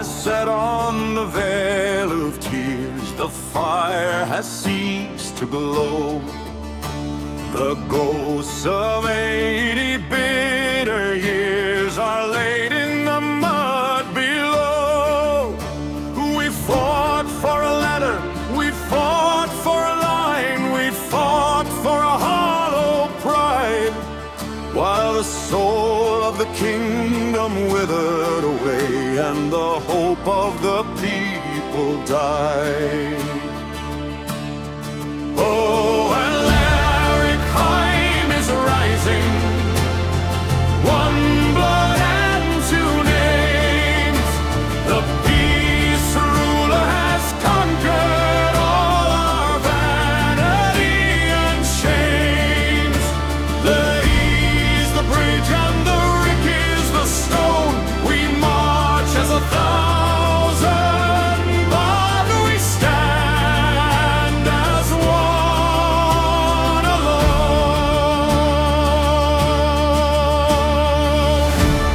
has set on the veil of tears. The fire has ceased to glow. The ghosts of 80 bitter years are laid in the mud below. We fought for a letter, we fought for a line, we fought for a hollow pride, while the soul of the kingdom withered away and the hope of the people died. Oh, and Larry Keim is rising, one blood and two names. The peace ruler has conquered all our vanity and shames. The E's the bridge and the Rick is the stone. We march as 1,000, but we stand as one alone.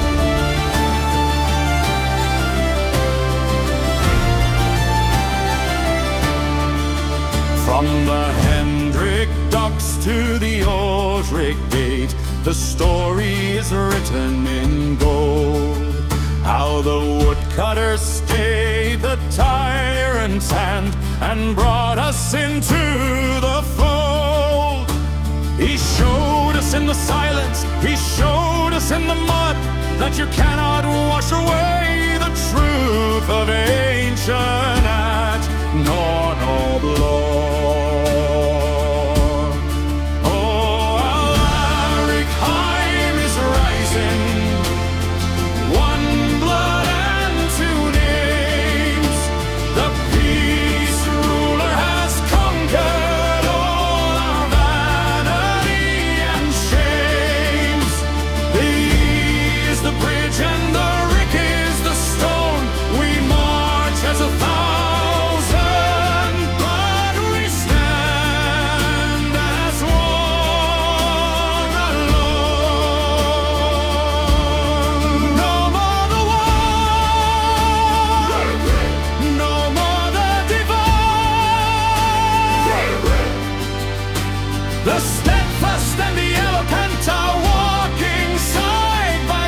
From the Hendrick docks to the Aldrich gate, the story is written in gold. How the woodcutters stayed the tyrant's hand and brought us into the fold. He showed us in the silence, he showed us in the mud, that you cannot wash away the truth of ancient act, nor noble lore. Oh, Larry Keim is rising, one blood and two names. The peace ruler has conquered all our vanity and shames. The E is the bridge and the Rick is the stone. We march as 1,000, but we stand as one alone. No more the war, no more the divide. The steadfast and the eloquent are walking side by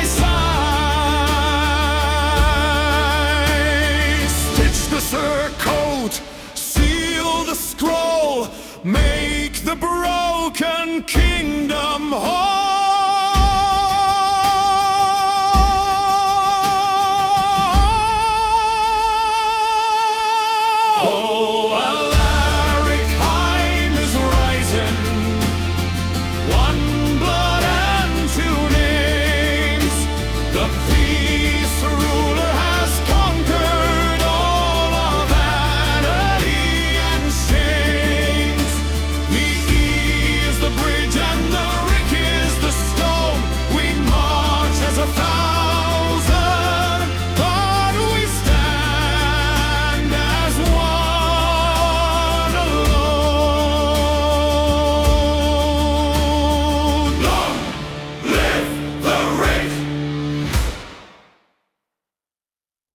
side. Stitch the surcoat, seal the scroll, make the broken kingdom whole.